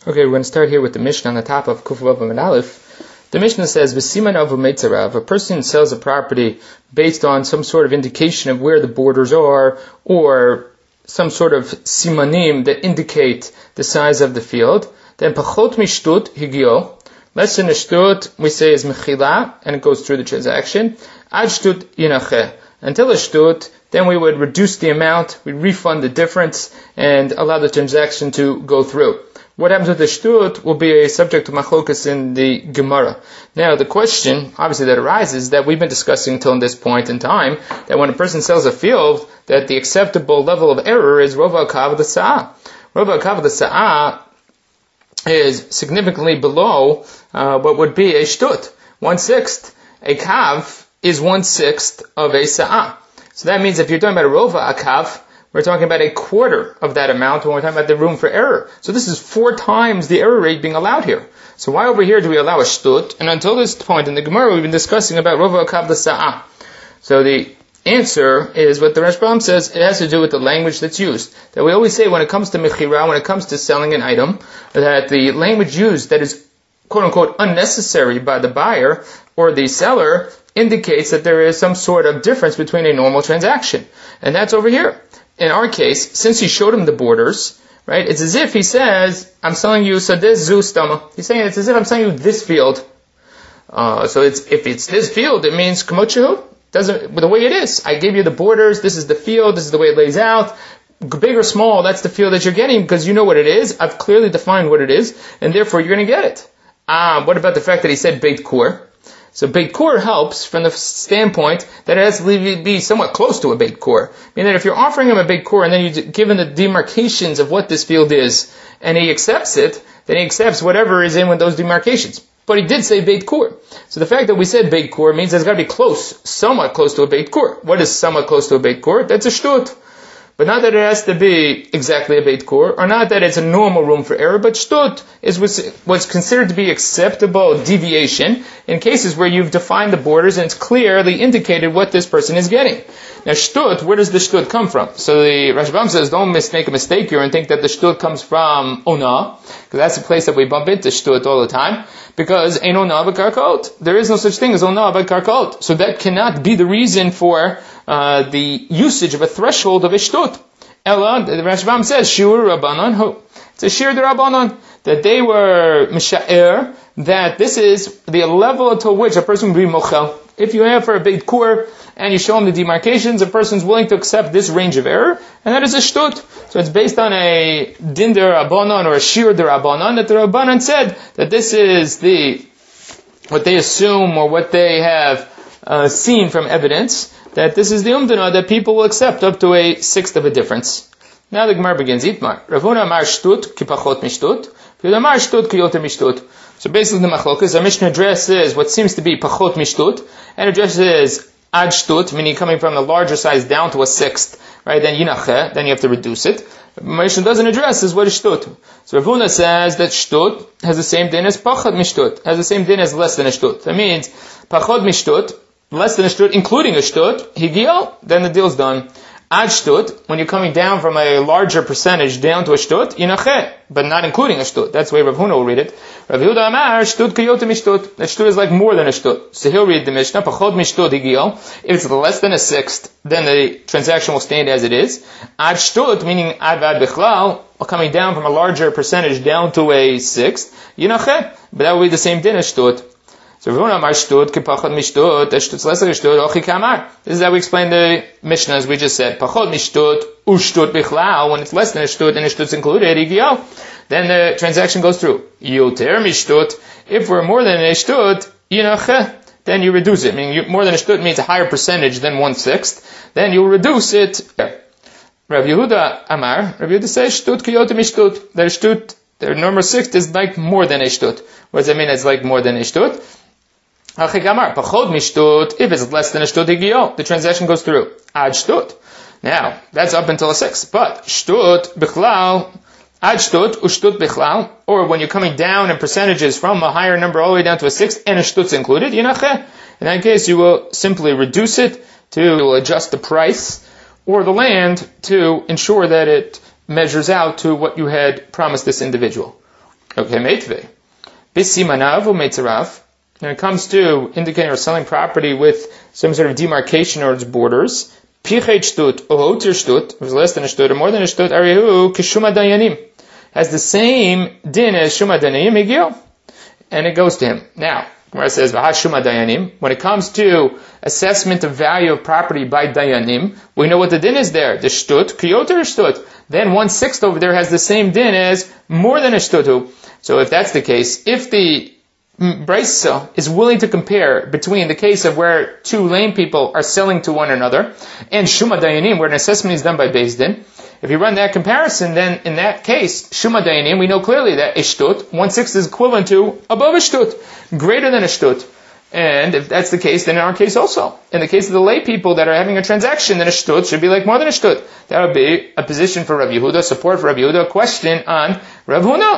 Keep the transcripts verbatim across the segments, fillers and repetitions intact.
Okay, we're going to start here with the Mishnah on the top of Kuf Vav Amud Aleph. The Mishnah says, "V'siman avu meitzarav." If a person sells a property based on some sort of indication of where the borders are, or some sort of simanim that indicate the size of the field, then pachot mishtut higio. Less than a shtut, we say is mechila, and it goes through the transaction. Ad shtut yinacheh. Until a shtut, then we would reduce the amount, we refund the difference, and allow the transaction to go through. What happens with the shtut will be a subject of machlokas in the Gemara. Now, the question, obviously, that arises that we've been discussing until this point in time, that when a person sells a field, that the acceptable level of error is rova kav l'sa'ah. Rova kav l'sa'ah is significantly below uh, what would be a shtut. One-sixth. A kav is one-sixth of a sa'ah. So that means if you're talking about a rova akav, we're talking about a quarter of that amount when we're talking about the room for error. So this is four times the error rate being allowed here. So why over here do we allow a shtut? And until this point in the Gemara, we've been discussing about rova akav l'sa'ah. So the answer is what the Rashbam says. It has to do with the language that's used. That we always say when it comes to mechira, when it comes to selling an item, that the language used that is quote unquote unnecessary by the buyer or the seller indicates that there is some sort of difference between a normal transaction. And that's over here. In our case, since he showed him the borders, right, it's as if he says, I'm selling you sadeh zu stama. He's saying it's as if I'm selling you this field. Uh, so it's, if it's this field, it means kamot shehu. Doesn't, the way it is. I gave you the borders, this is the field, this is the way it lays out. Big or small, that's the field that you're getting because you know what it is. I've clearly defined what it is, and therefore you're going to get it. Ah, uh, what about the fact that he said Beit Kur? So Beit Kur helps from the standpoint that it has to be somewhat close to a Beit Kur. Meaning that if you're offering him a Beit Kur and then you give him the demarcations of what this field is, and he accepts it, then he accepts whatever is in with those demarcations. But he did say Beit Kur. So the fact that we said Beit Kur means it's got to be close, somewhat close to a Beit Kur. What is somewhat close to a Beit Kur? That's a shtut. But not that it has to be exactly a Beit Kur, or not that it's a normal room for error, but shtut is what's considered to be acceptable deviation in cases where you've defined the borders and it's clearly indicated what this person is getting. Now shtut, where does the shtut come from? So the Rashbam says, don't mis- make a mistake here and think that the shtut comes from ona, because that's the place that we bump into shtut all the time, because ein ona b'karkot. There is no such thing as ona b'karkot. So that cannot be the reason for uh, the usage of a threshold of a shtut. Ella, the Rashbam says, shiur rabbanon hu. It's a shiur rabbanon, that they were misha'er, that this is the level to which a person would be mochel. If you have for a Beit Kur, and you show him the demarcations, a person's willing to accept this range of error, and that is a shtut. So it's based on a din der rabbanon or a shir der rabbanon, that the rabbanon said that this is the, what they assume or what they have uh, seen from evidence, that this is the umdana that people will accept up to a sixth of a difference. Now the Gemara begins, Itmar. Rav Huna amar shtut ki pachot mishtut, Rav amar shtut ki yoter mishtut. So basically the machlokas, our Mishnah addresses what seems to be pachot mishtut, and addresses ad shtut, meaning coming from the larger size down to a sixth, right? Then yinacheh, then you have to reduce it. Mishnah doesn't address is what is shtut. So Rav Huna says that shtut has the same din as pachot mishtut, has the same din as less than a shtut. That means pachot mishtut, less than a shtut, including a shtut, higio, then the deal's done. Ad shtut, when you're coming down from a larger percentage down to a shtut, yinacheh, but not including a shtut. That's the way Rav Huna will read it. Rav Yehuda amar, shtut kiyote mishtut. That shtut is like more than a shtut. So he'll read the Mishnah, pachot mishtut higio. If it's less than a sixth, then the transaction will stand as it is. Ad shtut, meaning ad vad bichlal, coming down from a larger percentage down to a sixth, yinacheh, but that will be the same din as shtut. So Rav Huna amar shtut ki pachot mishtut, that shtut's less than a shtut, ochi kamar. This is how we explain the Mishnah as we just said. Pachot mishtut, ushtut bichlal, when it's less than a shtut and a shtut's included, higio, then the transaction goes through. Yoter mishtut, if we're more than a shtut, yinacheh, then you reduce it. Meaning you, more than a shtut means a higher percentage than one-sixth, then you'll reduce it. Rav Yehuda amar, Rav Yehuda says shtut ki yoter mishtut, that a shtut, the number six is like more than a shtut. What does that mean? It's like more than a shtut. Pachot mishtut, if it's less than a shtut higio, the transaction goes through. Ad shtut. Now, that's up until a six. But shtut bichlal, ad shtut, ushtut bichlal, or when you're coming down in percentages from a higher number all the way down to a six, and a shtut's included, yinacheh. In that case, you will simply reduce it to adjust the price or the land to ensure that it measures out to what you had promised this individual. Okay, Meitvei. Bisimanav u'meitzarav. When it comes to indicating or selling property with some sort of demarcation or its borders, pichet shtut or hotir shtut, if it's less than a shtut or more than a shtut, arihu kishuma dayanim, has the same din as shuma dayanim higio, and it goes to him. Now, where it says v'hashuma dayanim, when it comes to assessment of value of property by dayanim, we know what the din is there. The shtut kiyotir shtut. Then one sixth over there has the same din as more than a shtutu. So if that's the case, if the Brisa is willing to compare between the case of where two lame people are selling to one another and Shuma Dayanim, where an assessment is done by Beis Din, if you run that comparison, then in that case, Shuma Dayanim, we know clearly that a shtut, one-sixth is equivalent to above a shtut, greater than a shtut. And if that's the case, then in our case also. In the case of the lay people that are having a transaction, then a shtut should be like more than a shtut. That would be a position for Rav Yehuda, support for Rav Yehuda, a question on Rav Huna.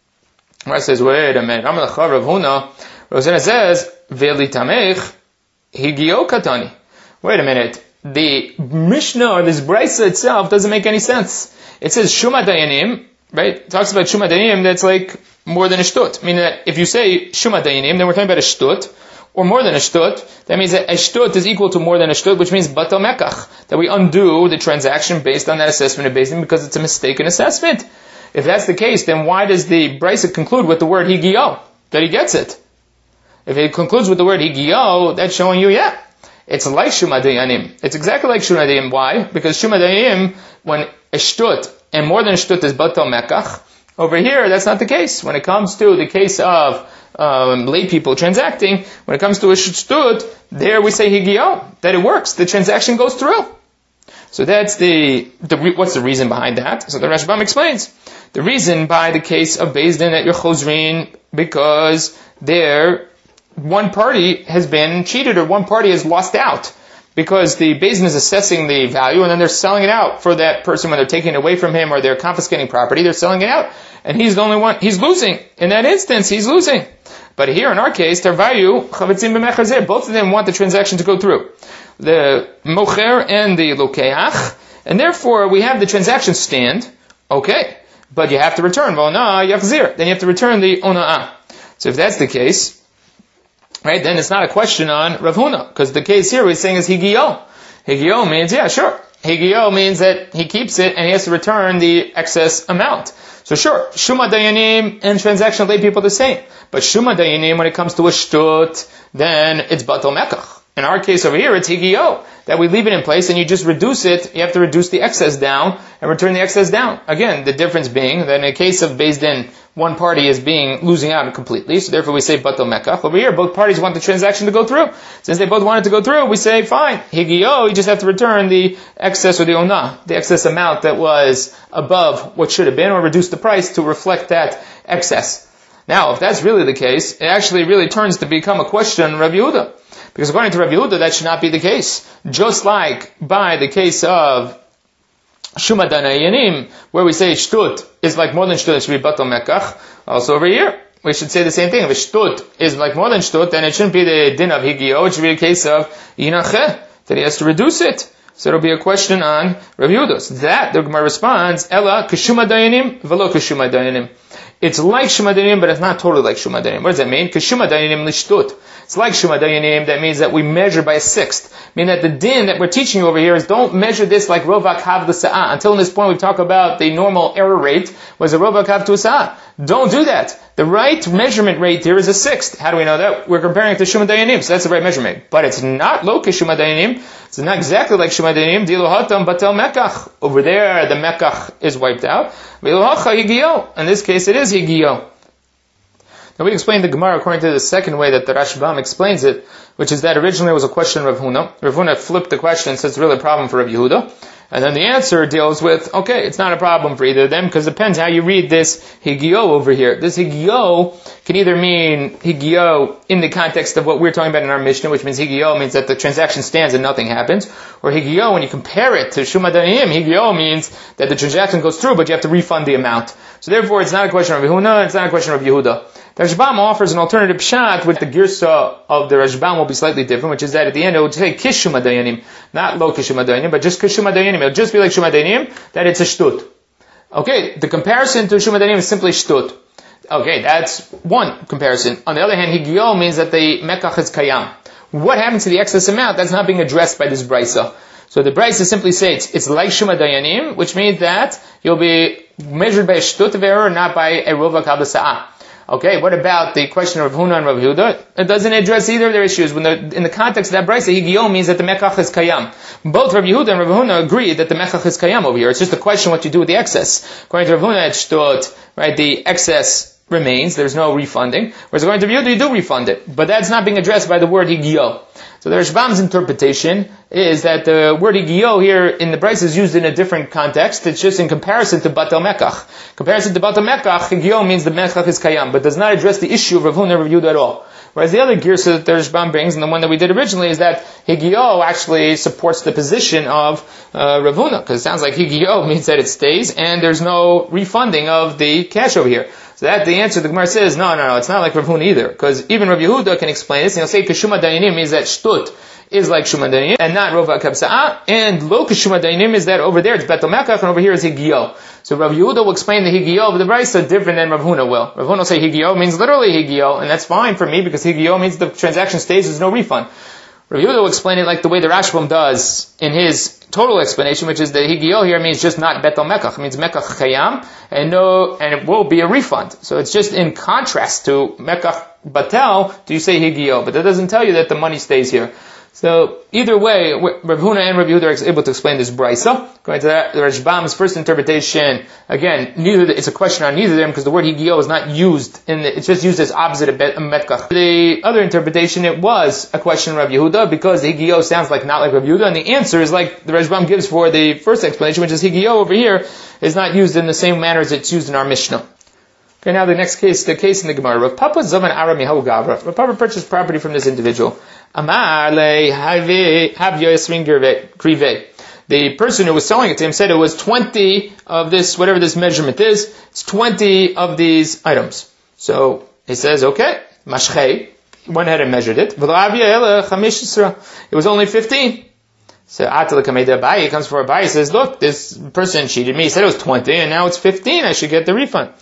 Where it says, wait a minute, Rav Huna, Rosanna says, Veli Tamech, Higio Katani. Wait a minute, the Mishnah or this Brisa itself doesn't make any sense. It says Shuma Dayanim, right? It talks about Shuma Dayanim that's like more than a shtut. Meaning that if you say Shuma Dayanim, then we're talking about a shtut, or more than a shtut. That means that a shtut is equal to more than a shtut, which means batal mekach, that we undo the transaction based on that assessment of Beis Din because it's a mistaken assessment. If that's the case, then why does the Brisa conclude with the word higio? That he gets it. If it concludes with the word higio, that's showing you, yeah, it's like Shuma Dayanim. It's exactly like Shuma Dayanim. Why? Because Shuma Dayanim, when a shtut, and more than a shtut is batal mekach, over here, that's not the case. When it comes to the case of um, lay people transacting, when it comes to a shtut, there we say higio, that it works. The transaction goes through. So that's the, the what's the reason behind that? So the Rashbam explains. The reason by the case of Beis Din that you're chozrin, because there, one party has been cheated or one party has lost out. Because the Beis Din is assessing the value and then they're selling it out for that person when they're taking it away from him or they're confiscating property, they're selling it out. And he's the only one, he's losing. In that instance, he's losing. But here in our case, their value, chavetzim b'mechazeh, both of them want the transaction to go through. The mocher and the lokeach, and therefore we have the transaction stand, okay, but you have to return, v'onah yachzir, then you have to return the ona'ah. So if that's the case, right, then it's not a question on Rav Huna, because the case here we're saying is higio. Higio means, yeah, sure. Higio means that he keeps it and he has to return the excess amount. So sure, Shuma Dayanim and transaction lay people the same. But Shuma Dayanim, when it comes to a shtut, then it's batal mekach. In our case over here, it's higio, that we leave it in place and you just reduce it, you have to reduce the excess down and return the excess down. Again, the difference being that in a case of Beis Din, one party is being, losing out completely, so therefore we say batal mekach. Over here, both parties want the transaction to go through. Since they both want it to go through, we say, fine, higio, you just have to return the excess or the onah, the excess amount that was above what should have been, or reduce the price to reflect that excess. Now, if that's really the case, it actually really turns to become a question on Rabbi Yehuda. Because according to Rabbi Yehuda, that should not be the case. Just like by the case of Shuma Dayanim, where we say shtut is like more than shtut, it should be batal mekach. Also over here, we should say the same thing. If a shtut is like more than shtut, then it shouldn't be the din of higio, it should be a case of yinacheh, that he has to reduce it. So it'll be a question on Rabbi Yehuda. So that, the Gemara responds, Ella k'shuma dayanim, velo k'shuma dayanim. It's like Shuma Dayanim, but it's not totally like Shuma Dayanim. What does that mean? Because Shuma Dayanim lishtut. It's like Shuma Dayanim, that means that we measure by a sixth. Meaning that the din that we're teaching you over here is don't measure this like Rovak Hav L'Sa'ah. Until this point we talk about the normal error rate was a Rovak Hav to a Sa'ah. Don't do that. The right measurement rate here is a sixth. How do we know that? We're comparing it to Shuma Dayanim, so that's the right measurement. But it's not lo Shuma Dayanim. It's not exactly like Shuma Dayanim. Dilo hatam batel mekach. Over there, the mekach is wiped out. Vilo hacha higio. In this case, it is higio. Now we explained the Gemara according to the second way that the Rashbam explains it, which is that originally it was a question of Rav Huna. Rav Huna flipped the question and says it's really a problem for Rav Yehuda. And then the answer deals with, okay, it's not a problem for either of them, because it depends how you read this higio over here. This higio can either mean higio in the context of what we're talking about in our Mishnah, which means higio means that the transaction stands and nothing happens, or higio, when you compare it to Shuma Dayanim, higio means that the transaction goes through, but you have to refund the amount. So therefore, it's not a question of Rav Huna, it's not a question of Yehuda. The Rashbam offers an alternative pshat, with the girsa of the Rashbam will be slightly different, which is that at the end it would say kish Shuma Dayanim, not lo kish Shuma Dayanim, but just kish Shuma Dayanim. It'll just be like Shuma Dayanim, that it's a shtut. Okay, the comparison to Shuma Dayanim is simply shtut. Okay, that's one comparison. On the other hand, higio means that the mekach is kayam. What happens to the excess amount? That's not being addressed by this brisa. So the brisa simply says it's like shuma dayanim, which means that you'll be measured by a shtut of error, not by a rova kal b'sa'ah. Okay, what about the question of Rav Huna and Rav Yehuda? It doesn't address either of their issues. When the, in the context of that brisa, higio means that the mekach is kayam. Both Rav Yehuda and Rav Huna agree that the mekach is kayam over here. It's just a question what you do with the excess. According to Rav Huna, it's shtut, right? The excess remains. There's no refunding. Whereas according to Rav Yehuda, you do refund it. But that's not being addressed by the word higio. So the Rashbam's interpretation is that the word higio here in the brisa is used in a different context. It's just in comparison to batel mekach. Comparison to batel mekach, higio means the mekach is kayam, but does not address the issue of Rav Huna and Rav Yehuda at all. Whereas the other girsa that the Rashbam brings, and the one that we did originally, is that higio actually supports the position of uh, Rav Huna, because it sounds like higio means that it stays, and there's no refunding of the cash over here. So that the answer the Gemara says, no, no, no, it's not like Rav Huna either, because even Rav Yehuda can explain this, and he'll say keshuma dayanim means that shtut is like shuma dayanim, and not rova kabsa'ah, and lo keshuma dayanim is that over there it's betel mekach, and over here is higio. So Rav Yehuda will explain the higio of the brisa different than Rav Huna will. Rav Huna will say higio means literally higio, and that's fine for me, because higio means the transaction stays, there's no refund. Rav Yehuda will explain it like the way the Rashbam does in his total explanation, which is that higio here means just not betel mekach, it means mekach kayam, and no, and it will be a refund. So it's just in contrast to mekach batel, do you say higio, but that doesn't tell you that the money stays here. So either way, Rav Huna and Rav Yehuda are able to explain this brisa. Going to that, the Rashbam's first interpretation, again, neither it's a question on neither of them because the word higio is not used in the, it's just used as opposite of metkach. The other interpretation, it was a question of Rav Yehuda because higio sounds like not like Rav Yehuda, and the answer is like the Rashbam gives for the first explanation, which is higio over here is not used in the same manner as it's used in our Mishnah. Okay, now the next case, the case in the Gemara. Rav Papa Zaman Ara Mihahu Gavra. Rav Papa purchased property from this individual. Amar le Havyo Yasmin Grive. The person who was selling it to him said it was twenty of this, whatever this measurement is, it's twenty of these items. So he says, okay, Mashchei. He went ahead and measured it. It was only fifteen. So Atala Kameda Abaye comes for Abaye, says, look, this person cheated me. He said it was twenty, and now it's fifteen. I should get the refund.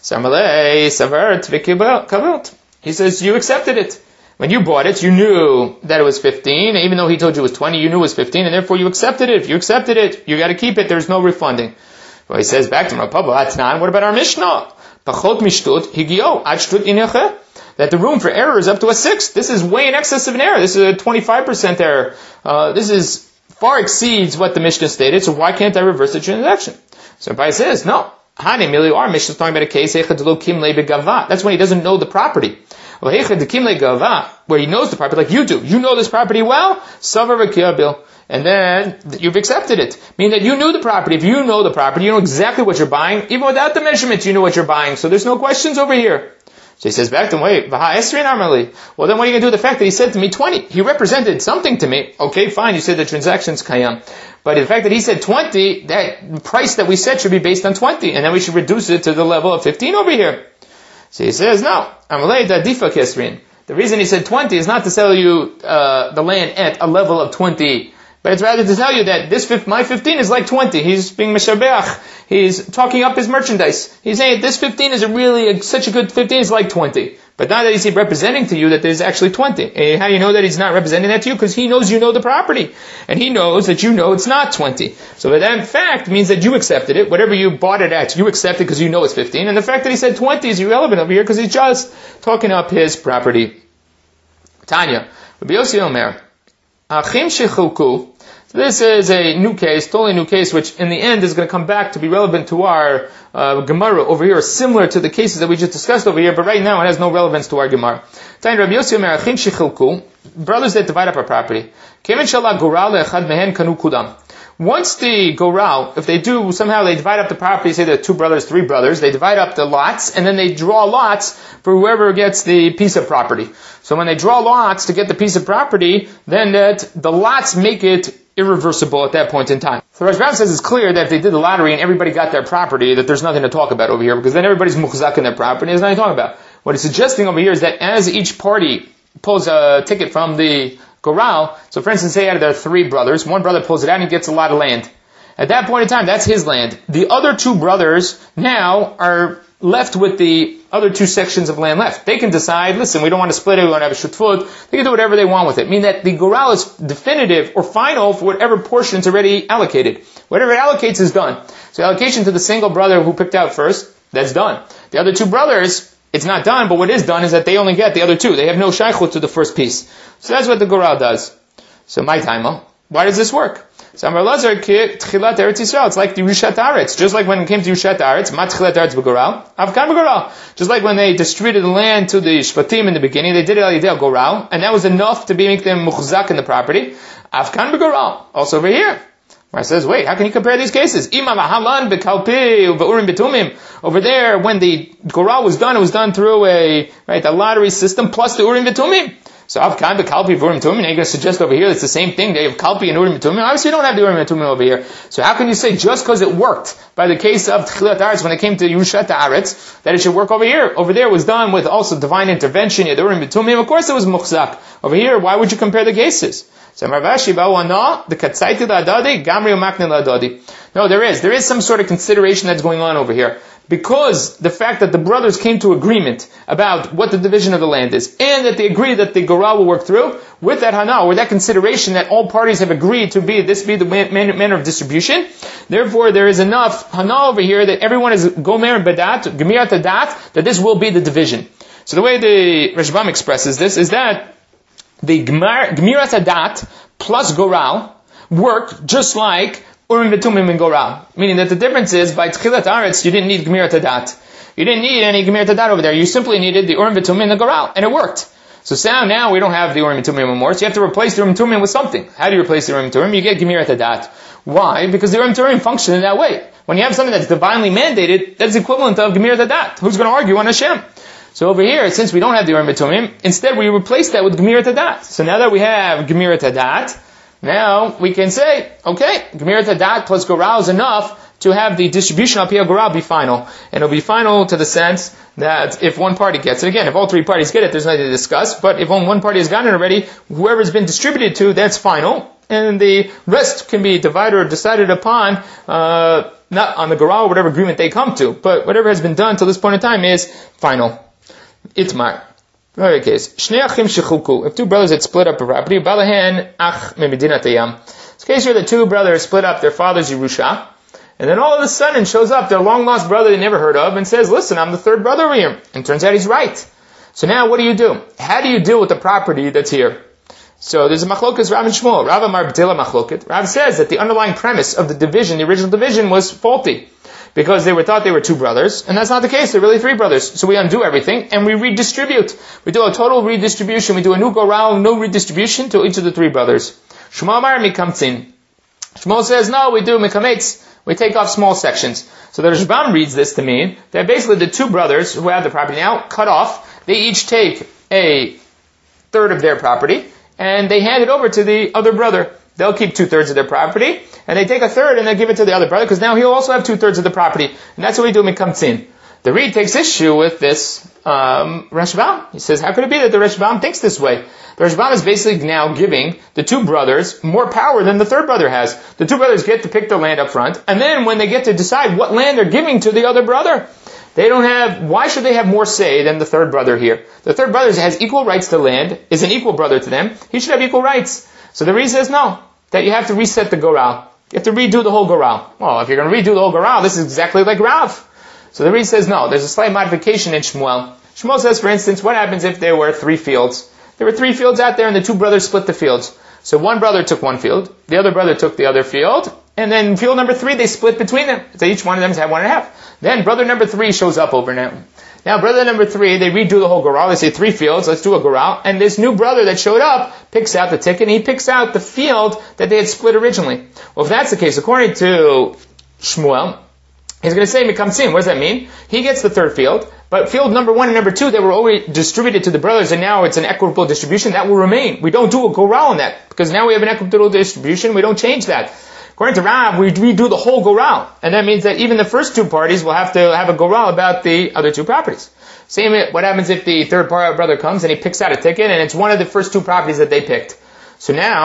He says, you accepted it. When you bought it, you knew that it was fifteen, even though he told you it was twenty, you knew it was fifteen, and therefore you accepted it. If you accepted it, you got to keep it. There's no refunding. Well, he says back to Rav Papa, Atnan, what about our Mishnah? Pachot mishtut higio ad shtut ineche. That the room for error is up to a sixth. This is way in excess of an error. This is a twenty-five percent error. Uh, this is far exceeds what the Mishnah stated, so why can't I reverse the transaction? So Abai says, no. Hani Mili, our Mishnah is talking about a case, that's when he doesn't know the property. Where he knows the property, like you do. You know this property well, and then you've accepted it. Meaning that you knew the property. If you know the property, you know exactly what you're buying. Even without the measurements, you know what you're buying. So there's no questions over here. So he says back to him, wait, well then what are you going to do with the fact that he said to me twenty? He represented something to me. Okay, fine, you said the transaction's kayam. But the fact that he said twenty, that price that we said should be based on twenty, and then we should reduce it to the level of fifteen over here. So he says, no, the reason he said twenty is not to sell you uh, the land at a level of twenty, but it's rather to tell you that this my fifteen is like twenty. He's being meshabeach. He's talking up his merchandise. He's saying this fifteen is a really a, such a good fifteen. It's like twenty. But not that he's representing to you that there's actually twenty. And how do you know that he's not representing that to you? Because he knows you know the property. And he knows that you know it's not twenty. So that in fact means that you accepted it. Whatever you bought it at, you accepted because you know it's fifteen. And the fact that he said twenty is irrelevant over here because he's just talking up his property. Tanya. Rabbi Yossi Omer. Achim shechulku. So this is a new case, totally new case, which in the end is going to come back to be relevant to our uh, Gemara over here, similar to the cases that we just discussed over here, but right now it has no relevance to our Gemara. Rabbi Yossi Omer, Achim shechilku, brothers that divide up our property. Once the goral, if they do, somehow they divide up the property, say there are two brothers, three brothers, they divide up the lots, and then they draw lots for whoever gets the piece of property. So when they draw lots to get the piece of property, then that the lots make it irreversible at that point in time. So Rashbam says it's clear that if they did the lottery and everybody got their property, that there's nothing to talk about over here, because then everybody's muchzak in their property, there's nothing to talk about. What he's suggesting over here is that as each party pulls a ticket from the goral, so for instance, say out of there are three brothers, one brother pulls it out and he gets a lot of land. At that point in time, that's his land. The other two brothers now are left with the other two sections of land left. They can decide, listen, we don't want to split it, we want to have a shutfut. They can do whatever they want with it. Meaning that the goral is definitive or final for whatever portion is already allocated. Whatever it allocates is done. So allocation to the single brother who picked out first, that's done. The other two brothers, it's not done, but what is done is that they only get the other two. They have no shaykhut to the first piece. So that's what the goral does. So my time, why does this work? So Amar Lazar ki tchilat Eretz Yisrael. It's like the Yushat Aretz. Just like when it came to Yushat Aretz, mat tchilat Eretz b'goral, avkan b'goral. Just like when they distributed the land to the Shvatim in the beginning, they did it al yidei goral, and that was enough to be, make them muchzak in the property. Avkan b'goral. Also over here. Where it says, wait, how can you compare these cases? Imam halan b'kalpi v'urim b'tumim. Over there, when the goral was done, it was done through a, right, a lottery system plus the urim b'tumim. So Avkan b'kalpi v'urim b'tumim. Now you're going to suggest over here it's the same thing. They have kalpi and urim b'tumim. Obviously you don't have the urim b'tumim over here. So how can you say just because it worked by the case of Tchilat Aretz when it came to Yushat Aretz that it should work over here? Over there it was done with also divine intervention. You had urim b'tumim. Of course it was muchzak. Over here, why would you compare the cases? So Marvashi ba'u the katzaiti la'adadi gamri u'makne la'adadi. No, there is. There is some sort of consideration that's going on over here. Because the fact that the brothers came to agreement about what the division of the land is, and that they agree that the goral will work through, with that hana, with that consideration that all parties have agreed to be, this be the man, man, manner of distribution, therefore there is enough hana over here that everyone is gomer badat, gemirat adat, that this will be the division. So the way the Rashbam expresses this is that the gemirat adat plus goral work just like Urim v'tumim and goral. Meaning that the difference is, by Tchilat Aretz, you didn't need Gemirat Hadat. You didn't need any Gemirat Hadat over there. You simply needed the Urim v'tumim and the goral. And it worked. So now, now we don't have the Urim v'tumim anymore, so you have to replace the Urim v'tumim with something. How do you replace the Urim v'tumim? You get Gemirat Hadat. Why? Because the Urim v'tumim function in that way. When you have something that's divinely mandated, that's equivalent of Gemirat Hadat. Who's going to argue on Hashem? So over here, since we don't have the Urim v'tumim, instead we replace that with Gemirat Hadat. So now that we have Gemirat Hadat, now we can say, okay, Gemirat Hadat plus goral is enough to have the distribution of Piyah goral be final. And it'll be final to the sense that if one party gets it, again, if all three parties get it, there's nothing to discuss, but if only one party has gotten it already, whoever's been distributed to, that's final. And the rest can be divided or decided upon, uh, not on the goral or whatever agreement they come to, but whatever has been done till this point in time is final. Itmar. Very case. Shnei achim shechulku. If two brothers had split up a property, balahen ach memedinat hayam. It's a case where the two brothers split up their father's Yerusha, and then all of a sudden shows up their long lost brother they never heard of and says, listen, I'm the third brother over here. And turns out he's right. So now what do you do? How do you deal with the property that's here? So there's a machlokas Rav and Shmuel. Rav Amar b'tila machloket. Rav says that the underlying premise of the division, the original division, was faulty. Because they were thought they were two brothers, and that's not the case. They're really three brothers. So we undo everything, and we redistribute. We do a total redistribution. We do a new goral, no redistribution to each of the three brothers. Shmuel Amar mikamtzin. Shmuel says, no, we do mikametz. We take off small sections. So the Rashbam reads this to mean that basically the two brothers who have the property now, cut off, they each take a third of their property, and they hand it over to the other brother. They'll keep two-thirds of their property, and they take a third and they give it to the other brother, because now he'll also have two-thirds of the property. And that's what we do mikamtzin. The Reed takes issue with this um, Rashbam. He says, how could it be that the Rashbam thinks this way? The Rashbam is basically now giving the two brothers more power than the third brother has. The two brothers get to pick their land up front, and then when they get to decide what land they're giving to the other brother, they don't have, why should they have more say than the third brother here? The third brother has equal rights to land, is an equal brother to them, he should have equal rights. So the Reed says no, that you have to reset the goral. You have to redo the whole goral. Well, if you're going to redo the whole goral, this is exactly like Rav. So the Reed says no, there's a slight modification in Shmuel. Shmuel says, for instance, what happens if there were three fields? There were three fields out there and the two brothers split the fields. So one brother took one field, the other brother took the other field, and then field number three, they split between them. So each one of them had one and a half. Then brother number three shows up over now. Now, brother number three, they redo the whole goral. They say three fields, let's do a goral. And this new brother that showed up picks out the ticket, and he picks out the field that they had split originally. Well, if that's the case, according to Shmuel, he's going to say mikamtzin. What does that mean? He gets the third field, but field number one and number two, they were already distributed to the brothers, and now it's an equitable distribution. That will remain. We don't do a goral on that, because now we have an equitable distribution. We don't change that. According to Rav, we redo the whole goral. And that means that even the first two parties will have to have a goral about the other two properties. Same, what happens if the third brother comes and he picks out a ticket and it's one of the first two properties that they picked. So now,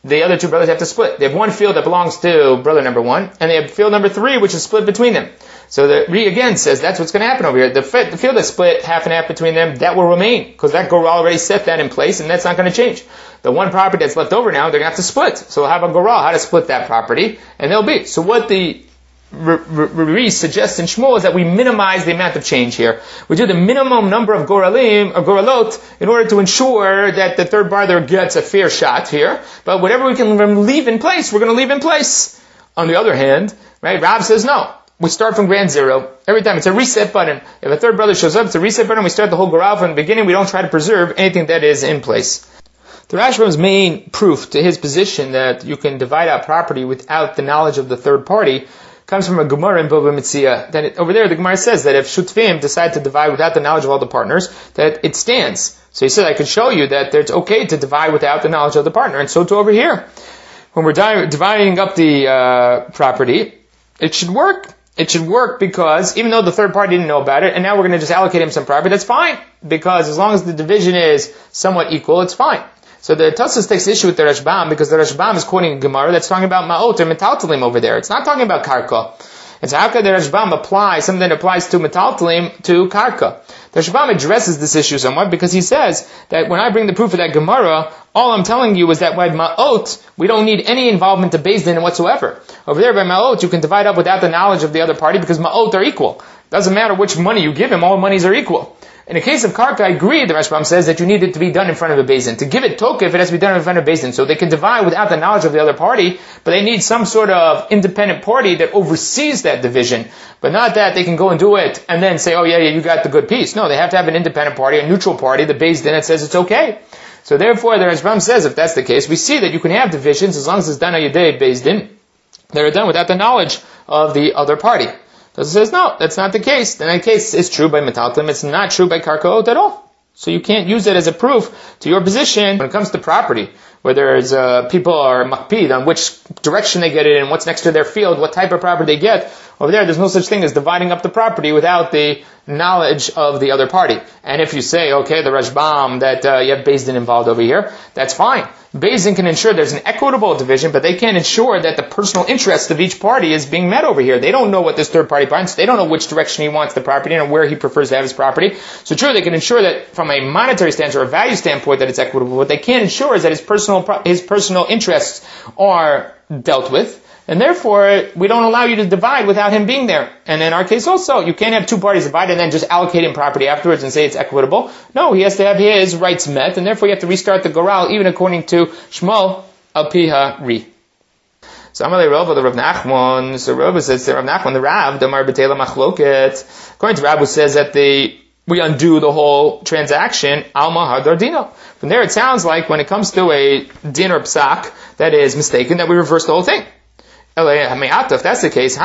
the other two brothers have to split. They have one field that belongs to brother number one, and they have field number three, which is split between them. So the Re again says that's what's going to happen over here. The, the field that's split half and half between them, that will remain, because that Goral already set that in place, and that's not going to change. The one property that's left over now, they're going to have to split. So we'll have a Goral, how to split that property, and they'll be. So what the Re suggests in Shmuel is that we minimize the amount of change here. We do the minimum number of Goralim, or Goralot, in order to ensure that the third brother gets a fair shot here. But whatever we can leave in place, we're going to leave in place. On the other hand, right, Rav says no. We start from ground zero. Every time it's a reset button. If a third brother shows up, it's a reset button. We start the whole Goral from the beginning. We don't try to preserve anything that is in place. The Rashbam's main proof to his position that you can divide out property without the knowledge of the third party comes from a Gemara in Bava Metzia. That it, over there, the Gemara says that if Shutfim decide to divide without the knowledge of all the partners, that it stands. So he said, I could show you that it's okay to divide without the knowledge of the partner. And so too over here. When we're di- dividing up the uh, property, it should work. It should work because even though the third party didn't know about it, and now we're going to just allocate him some property, that's fine. Because as long as the division is somewhat equal, it's fine. So the Tosfos takes issue with the Rashbam because the Rashbam is quoting a Gemara that's talking about Ma'ot or Metaltalim over there. It's not talking about Karka. And so how could the Rashbam apply something that applies to Metaltalim to Karka? The Rashbam addresses this issue somewhat because he says that when I bring the proof of that Gemara, all I'm telling you is that by Ma'ot, we don't need any involvement to Beis Din whatsoever. Over there by Ma'ot, you can divide up without the knowledge of the other party because Ma'ot are equal. Doesn't matter which money you give him, all monies are equal. In the case of Karka, I agree, the Rashbam says that you need it to be done in front of a Beis Din. To give it Tokef, it has to be done in front of a Beis Din. So they can divide without the knowledge of the other party, but they need some sort of independent party that oversees that division. But not that they can go and do it and then say, oh yeah, yeah, you got the good piece. No, they have to have an independent party, a neutral party, the Beis Din that says it's okay. So therefore, the Rashbam says if that's the case, we see that you can have divisions as long as it's done on your day, Beis Din. They're done without the knowledge of the other party. So it says, no, that's not the case. In that case, it's true by Metaltalim. It's not true by Karkaot at all. So you can't use it as a proof to your position when it comes to property, where there's uh, people are makpid on which direction they get it in, what's next to their field, what type of property they get. Over there, there's no such thing as dividing up the property without the knowledge of the other party. And if you say, okay, the Rashbam, that uh, you have Beis Din involved over here, that's fine. Beis Din can ensure there's an equitable division, but they can't ensure that the personal interest of each party is being met over here. They don't know what this third party wants. They don't know which direction he wants the property and where he prefers to have his property. So true, they can ensure that from a monetary standpoint or a value standpoint that it's equitable. What they can't ensure is that his personal his personal interests are dealt with. And therefore, we don't allow you to divide without him being there. And in our case also, you can't have two parties divide and then just allocate him property afterwards and say it's equitable. No, he has to have his rights met, and therefore you have to restart the Goral, even according to Shmuel al Piha Ri. So Amalei Rav, the Rav Nachman, so Rav says, Rav Nachman, the Rav, the Mar B'Tela Machloket, according to Rav, who says that the we undo the whole transaction, Alma Hadar Dino. From there it sounds like when it comes to a din or psak that is mistaken, that we reverse the whole thing. If that's the case,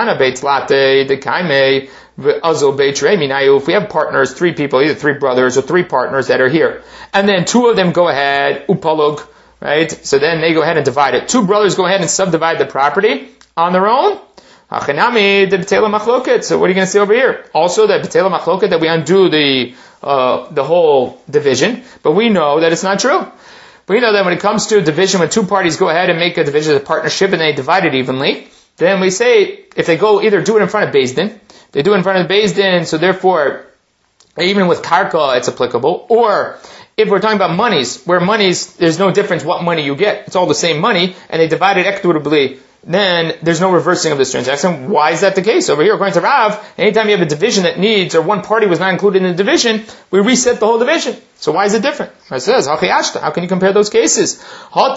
if we have partners, three people, either three brothers or three partners that are here, and then two of them go ahead, upalug, right? So then they go ahead and divide it. Two brothers go ahead and subdivide the property on their own. So what are you going to see over here? Also, that b'tela machloket, that we undo the uh, the whole division, but we know that it's not true. We know that when it comes to a division, when two parties go ahead and make a division of a partnership and they divide it evenly, then we say, if they go either do it in front of Beis Din, they do it in front of Beis Din, so therefore, even with Karka, it's applicable, or if we're talking about monies, where monies, there's no difference what money you get, it's all the same money, and they divide it equitably, then there's no reversing of this transaction. Why is that the case? Over here, according to Rav, anytime you have a division that needs, or one party was not included in the division, we reset the whole division. So why is it different? It says, how can you compare those cases? Right?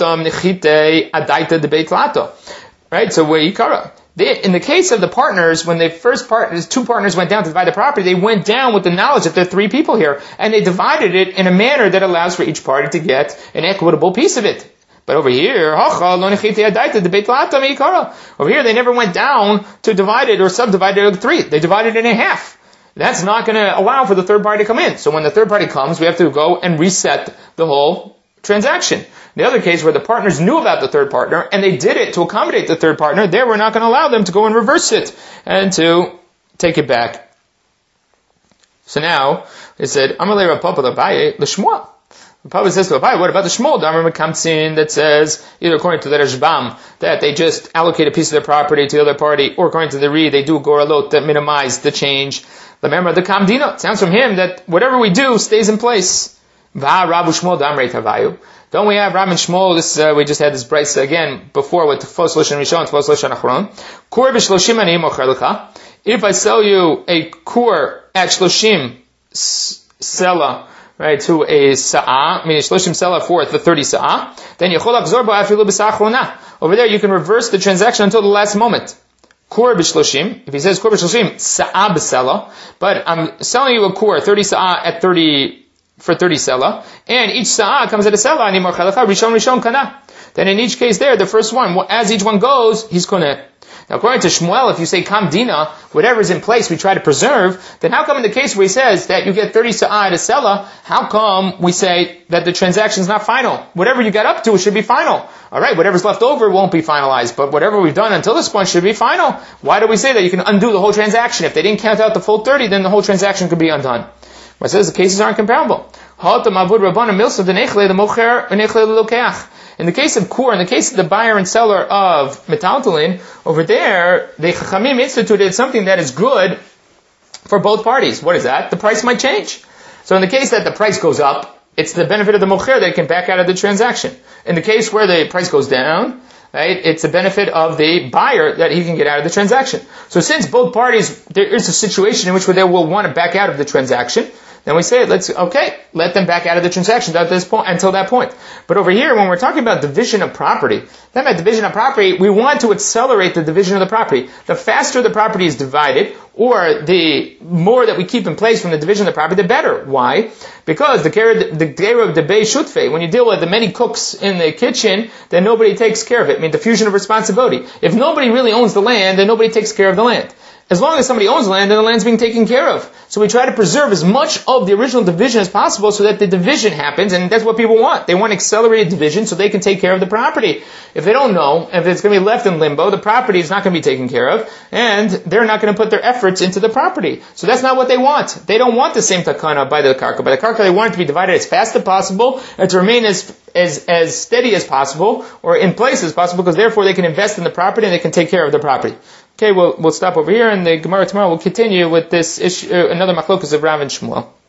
So in the case of the partners, when the first partners, two partners went down to divide the property, they went down with the knowledge that there are three people here, and they divided it in a manner that allows for each party to get an equitable piece of it. But over here, over here they never went down to divide it or subdivide it into three. They divided it in half. That's not going to allow for the third party to come in. So when the third party comes, we have to go and reset the whole transaction. The other case where the partners knew about the third partner and they did it to accommodate the third partner, there we're not going to allow them to go and reverse it and to take it back. So now, it said, Amalei Rav Papa L'Abaye L'Shmuel. Papa says to Abai, what about the Shmuel Damar Mekamtzin that says, either according to the Rashbam, that they just allocate a piece of their property to the other party, or according to the Re, they do goralot that minimize the change. The member of the Kamdina, it sounds from him that whatever we do stays in place. Va Rabu Shmuel Damrei Tavayu. Don't we have Ram and Shmuel? This, uh, we just had this price again before with Tfos Loshan Rishon, Tfos Loshan Achron. Kur b'shloshim ani mocher lecha. If I sell you a kur at shloshim sela, right, to a sa'ah, meaning shloshim sela for the thirty sa'ah, then yechol achzor bo afilu b'sa'ah achrona. Over there you can reverse the transaction until the last moment. Kur b'shloshim, if he says kur b'shloshim sa'ah b'sela, but I'm selling you a kur, thirty sa'ah at thirty, for thirty sela, and each sa'ah comes at a sela, ani mocher lecha, rishon rishon kana. Then in each case there, the first one, as each one goes, he's koneh. Now, according to Shmuel, if you say Kamdina, whatever is in place we try to preserve, then how come in the case where he says that you get thirty sa'ah at a sela, how come we say that the transaction is not final? Whatever you got up to should be final. Alright, whatever's left over won't be finalized, but whatever we've done until this point should be final. Why do we say that? You can undo the whole transaction. If they didn't count out the full thirty, then the whole transaction could be undone. It says the cases aren't comparable. In the case of kur, in the case of the buyer and seller of metaltalin, over there, the Chachamim instituted something that is good for both parties. What is that? The price might change. So in the case that the price goes up, it's the benefit of the mocher that can back out of the transaction. In the case where the price goes down, right, it's the benefit of the buyer that he can get out of the transaction. So since both parties, there is a situation in which they will want to back out of the transaction, then we say, let's, okay, let them back out of the transaction at this point, until that point. But over here, when we're talking about division of property, that meant division of property, we want to accelerate the division of the property. The faster the property is divided, or the more that we keep in place from the division of the property, the better. Why? Because the care of the care of the Bei Shutfei, when you deal with the many cooks in the kitchen, then nobody takes care of it. I mean, diffusion of responsibility. If nobody really owns the land, then nobody takes care of the land. As long as somebody owns land, then the land's being taken care of. So we try to preserve as much of the original division as possible so that the division happens, and that's what people want. They want accelerated division so they can take care of the property. If they don't know, if it's going to be left in limbo, the property is not going to be taken care of, and they're not going to put their efforts into the property. So that's not what they want. They don't want the same takana by the karka. By the karka, they want it to be divided as fast as possible, and to remain as as as steady as possible, or in place as possible, because therefore they can invest in the property and they can take care of the property. Okay, we'll we'll stop over here, and the Gemara tomorrow will continue with this issue, uh, another machlokas of Rav and Shmuel.